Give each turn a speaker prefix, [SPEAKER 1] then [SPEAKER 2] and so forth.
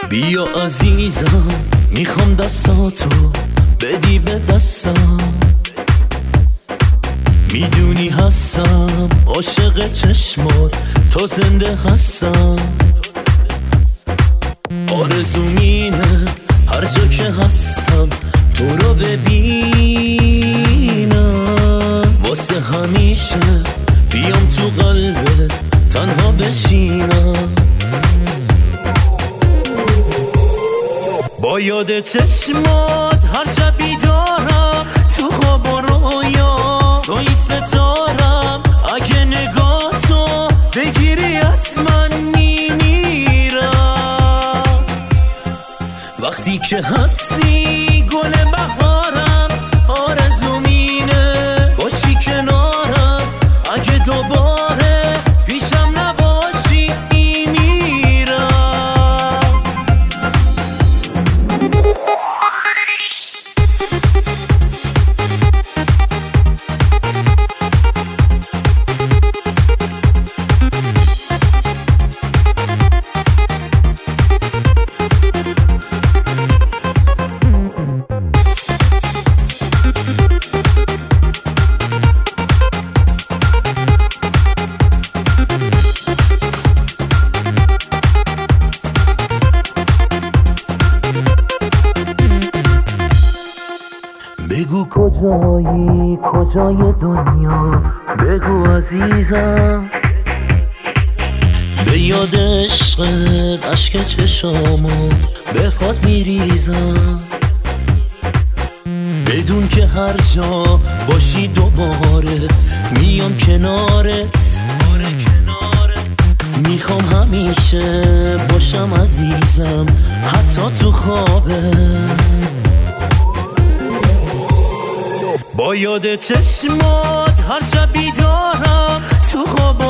[SPEAKER 1] بیا عزیزم میخوام دستاتو بدی به دستم، میدونی هستم عاشق چشمات، تا زنده هستم. آرزوم اینه هر جا که هستم تو رو ببینم، واسه همیشه بیام تو قلبت تنها بشینم. با یاد چشمات هر شب بیدارم، تو خواب و رویا تو این ستارم. اگه نگاه تو بگیری از من میمیرم. وقتی که هستی گل بهارم، آرزوم اینه باشی کنارم. اگه دوباره پیشم نباشی میمیرم. بگو کجایی، کجای دنیا، بگو عزیزم. به یاد عشقت اشک چشامو به پات میریزم. بدون که هر جا باشی دوباره میام کنارت. میخوام همیشه باشم عزیزم، حتی تو خوابت. با یاد چشمات هر شب بیدارم، تو خواب